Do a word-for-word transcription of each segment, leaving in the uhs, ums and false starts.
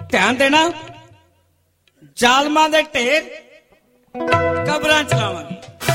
ध्यान देना, जालमां दे ढेर कबरां च लावांगे।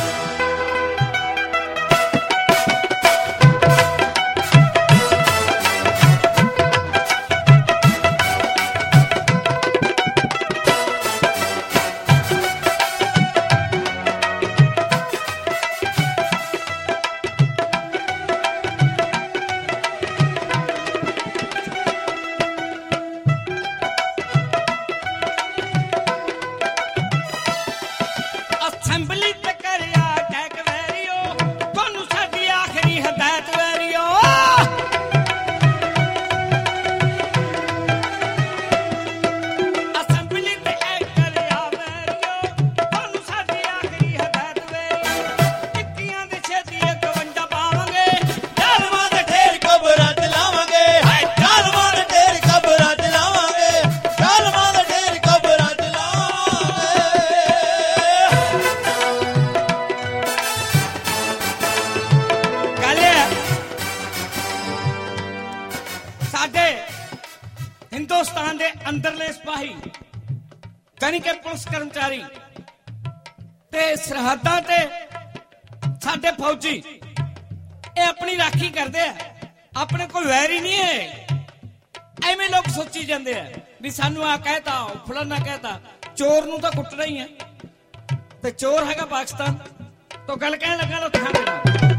हिंदुस्तान के अंदरले सिपाही यानी कि पुलिस कर्मचारी ते सरहदां ते साडे फौजी ये अपनी राखी करते हैं, अपने कोई वैरी नहीं है। एवें लोग सोची जाते हैं भी सानू आ कहता फलाना कहता, चोर नूं तां कुटना ही है ते चोर हैगा पाकिस्तान। तो गल कहन लगा लो ध्यान देना,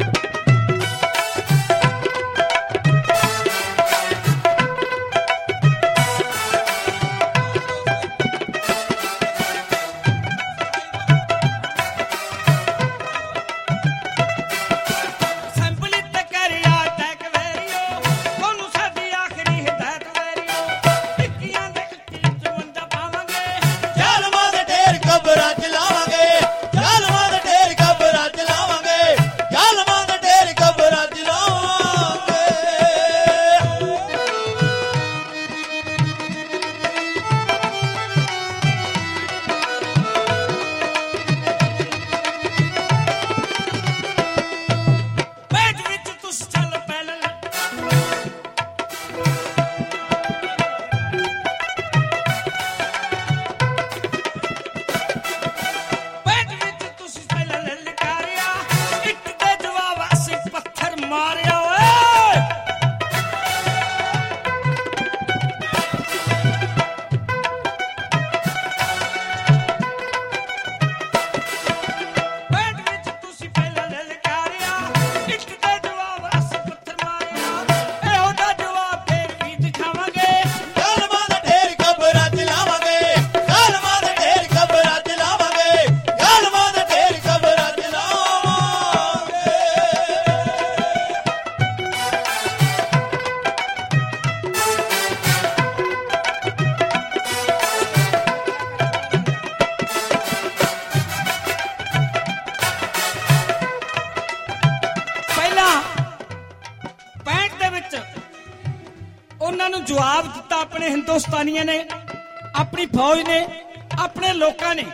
जवाब दिता अपने हिंदुस्तानियों ने, अपनी फौज ने, अपने लोगों ने।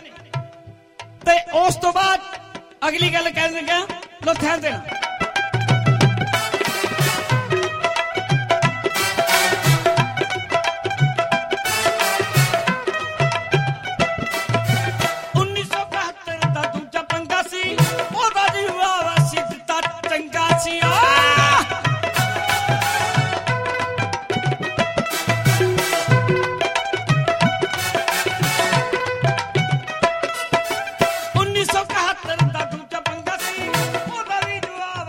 ते उस तो बाद अगली गल कह लगा, लो ध्यान देना, उन्नीस सौ बहत्तर का दूजा पंगा सी, ओदा जवाब असीं दिता चंगा सी। उन्नीस सौ इकहत्तर का दूजा पंगा सी, ओदा भी जवाब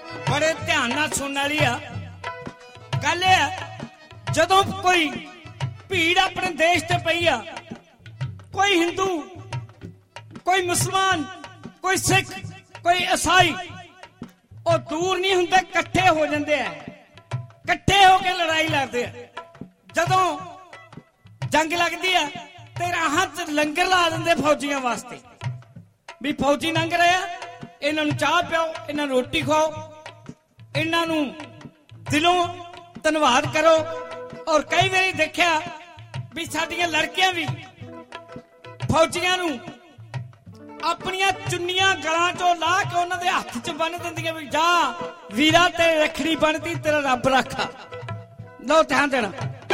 बड़े ध्यान नाल सुनने वाली आ गल है। जदों कोई भीड़ अपने देश ते पई आ, कोई हिंदू, कोई मुसलमान, कोई सिख, कोई ईसाई, वो दूर नहीं हुंदे, कट्ठे हो जाते हैं, कट्ठे होके लड़ाई लड़ते हैं। जदों जंग लगती है तो राहां च लंगर ला देंगे फौजियां वास्ते भी फौजी लंघ रहे आ, इन्हां नूं चाह पिओ, इन्हां नूं रोटी खाओ, इन्हां नूं दिलों धन्नवाद करो। और कई बारी देखिया भी साडियां लड़कियां भी फौजियां नूं अपनियां चुन्नियां गलां चों ला के उन्हां दे हत्थ च बन दिंदियां भी जा वीरा ते रखड़ी बनदी तेरा रब रखा। लो ध्यान देना।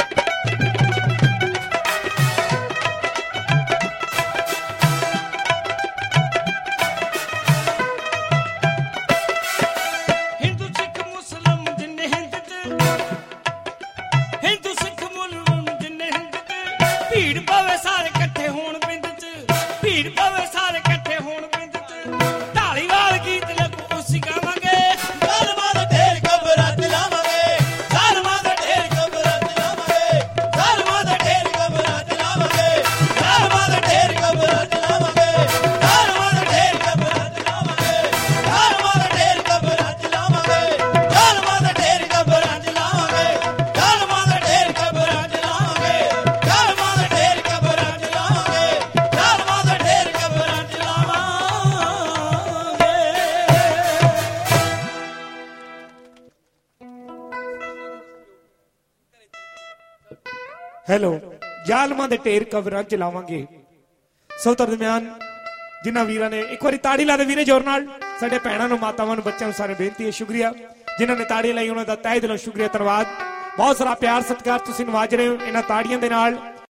ਹੈਲੋ, ਜ਼ਾਲਮਾਂ ਦੇ ਢੇਰ ਕਬਰਾਂ ਚ ਲਾਵਾਂਗੇ। ਸੋ ਦਰਮਿਆਨ ਜਿਨ੍ਹਾਂ ਵੀਰਾਂ ਨੇ ਇੱਕ ਵਾਰੀ ਤਾੜੀ ਲਾ ਦੇ ਵੀਰੇ ਜ਼ੋਰ ਨਾਲ। ਸਾਡੇ ਭੈਣਾਂ ਨੂੰ, ਮਾਤਾਵਾਂ ਨੂੰ, ਬੱਚਿਆਂ ਨੂੰ ਸਾਰੇ ਬੇਨਤੀ ਹੈ, ਸ਼ੁਕਰੀਆ ਜਿਨ੍ਹਾਂ ਨੇ ਤਾੜੀ ਲਾਈ, ਉਹਨਾਂ ਦਾ ਤਹਿ ਦਿਲੋਂ ਸ਼ੁਕਰੀਆ, ਧੰਨਵਾਦ। ਬਹੁਤ ਸਾਰਾ ਪਿਆਰ ਸਤਿਕਾਰ ਤੁਸੀਂ ਨਵਾਜ ਰਹੇ ਹੋ ਇਹਨਾਂ ਤਾੜੀਆਂ ਦੇ ਨਾਲ।